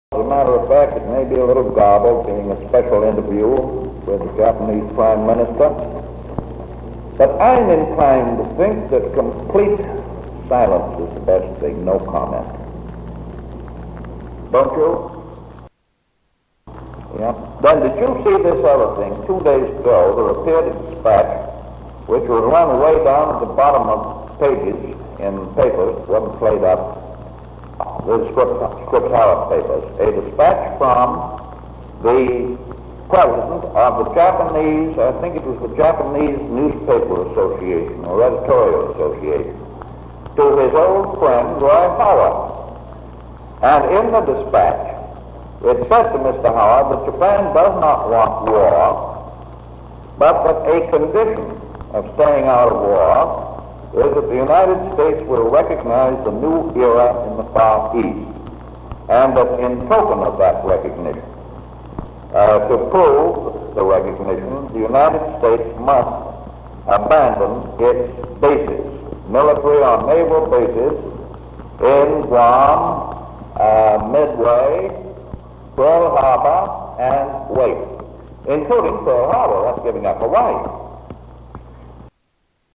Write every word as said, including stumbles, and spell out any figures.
As a matter of fact, it may be a little garbled, being a special interview with the Japanese Prime Minister, but I'm inclined to think that complete silence is the best thing, no comment. Don't you? Yeah. Then did you see this other thing? Two days ago, there appeared a dispatch which was run way down at the bottom of pages in papers, wasn't played up, the Scripps Herald papers, a dispatch from the president of the Japanese, I think it was the Japanese Newspaper Association or Editorial Association, to his old friend Roy Howard. And in the dispatch, it said to Mister Howard that Japan does not want war, but that a condition of staying out of war is that the United States will recognize the new era in the Far East, and that in token of that recognition, uh, to prove the recognition, the United States must abandon its bases, military or naval bases, in Guam, uh, Midway, Pearl Harbor, and Wake, including Pearl Harbor. That's giving up Hawaii.